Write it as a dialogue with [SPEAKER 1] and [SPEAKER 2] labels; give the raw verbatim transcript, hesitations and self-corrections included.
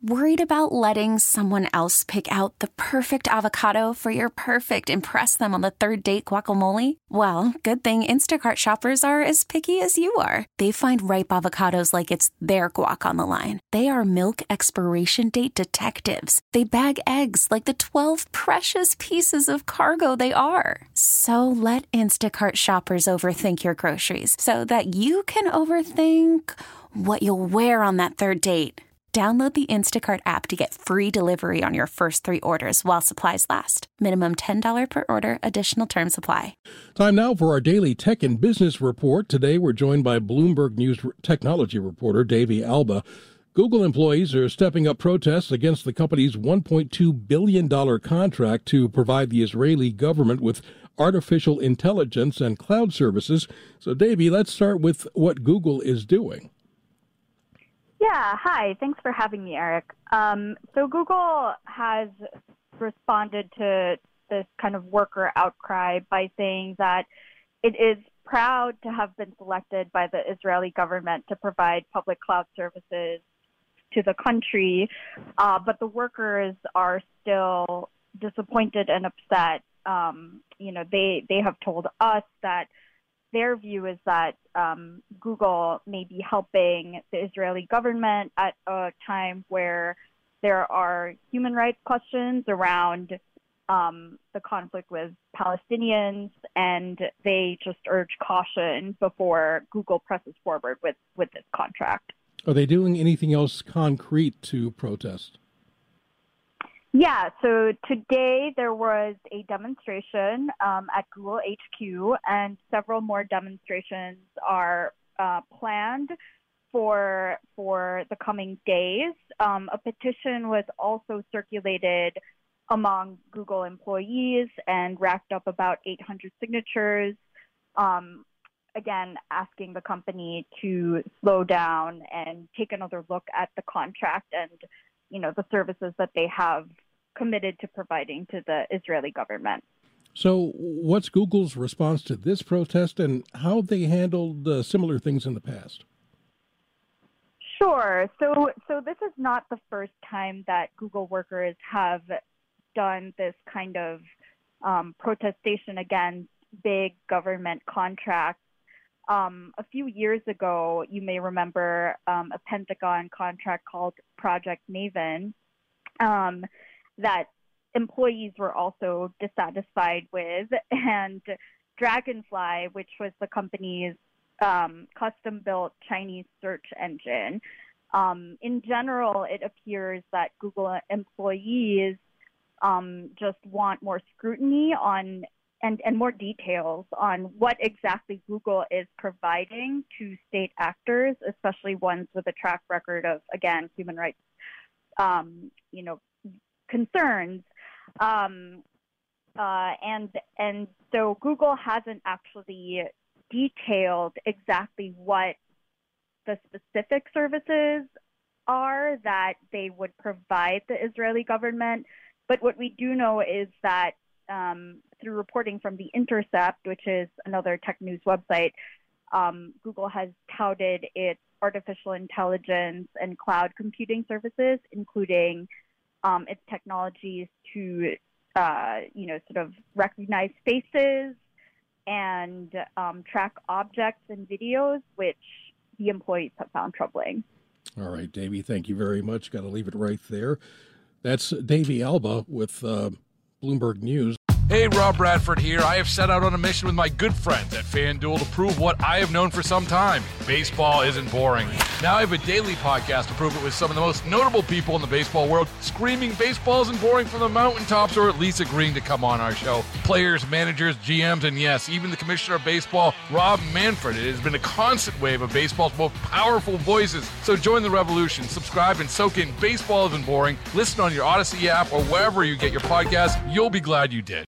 [SPEAKER 1] Worried about letting someone else pick out the perfect avocado for your perfect impress them on the third date guacamole? Well, good thing Instacart shoppers are as picky as you are. They find ripe avocados like it's their guac on the line. They are milk expiration date detectives. They bag eggs like the twelve precious pieces of cargo they are. So let Instacart shoppers overthink your groceries so that you can overthink what you'll wear on that third date. Download the Instacart app to get free delivery on your first three orders while supplies last. Minimum ten dollars per order. Additional terms apply.
[SPEAKER 2] Time now for our daily tech and business report. Today we're joined by Bloomberg News technology reporter Davey Alba. Google employees are stepping up protests against the company's one point two billion dollars contract to provide the Israeli government with artificial intelligence and cloud services. So, Davey, let's start with what Google is doing.
[SPEAKER 3] Yeah, hi. Thanks for having me, Eric. Um, so Google has responded to this kind of worker outcry by saying that it is proud to have been selected by the Israeli government to provide public cloud services to the country, uh, but the workers are still disappointed and upset. Um, you know, they, they have told us that their view is that um, Google may be helping the Israeli government at a time where there are human rights questions around um, the conflict with Palestinians, and they just urge caution before Google presses forward with, with this contract.
[SPEAKER 2] Are they doing anything else concrete to protest?
[SPEAKER 3] Yeah, so today there was a demonstration um, at Google H Q, and several more demonstrations are uh, planned for for the coming days. Um, a petition was also circulated among Google employees and racked up about eight hundred signatures, um, again, asking the company to slow down and take another look at the contract and you know, the services that they have committed to providing to the Israeli government.
[SPEAKER 2] So what's Google's response to this protest, and how have they handled uh, similar things in the past?
[SPEAKER 3] Sure. So, so this is not the first time that Google workers have done this kind of um, protestation against big government contracts. Um, a few years ago, you may remember um, a Pentagon contract called Project Maven um, that employees were also dissatisfied with, and Dragonfly, which was the company's um, custom-built Chinese search engine. Um, in general, it appears that Google employees um, just want more scrutiny on And, and more details on what exactly Google is providing to state actors, especially ones with a track record of, again, human rights, um, you know, concerns. Um, uh, and and so Google hasn't actually detailed exactly what the specific services are that they would provide the Israeli government. But what we do know is that Um, through reporting from The Intercept, which is another tech news website, um, Google has touted its artificial intelligence and cloud computing services, including um, its technologies to, uh, you know, sort of recognize faces and um, track objects and videos, which the employees have found troubling.
[SPEAKER 2] All right, Davey, thank you very much. Got to leave it right there. That's Davey Alba with uh, Bloomberg News.
[SPEAKER 4] Hey, Rob Bradford here. I have set out on a mission with my good friends at FanDuel to prove what I have known for some time. Baseball isn't boring. Now I have a daily podcast to prove it with some of the most notable people in the baseball world, screaming baseball isn't boring from the mountaintops, or at least agreeing to come on our show. Players, managers, G Ms, and yes, even the commissioner of baseball, Rob Manfred. It has been a constant wave of baseball's most powerful voices. So join the revolution. Subscribe and soak in Baseball Isn't Boring. Listen on your Odyssey app or wherever you get your podcasts. You'll be glad you did.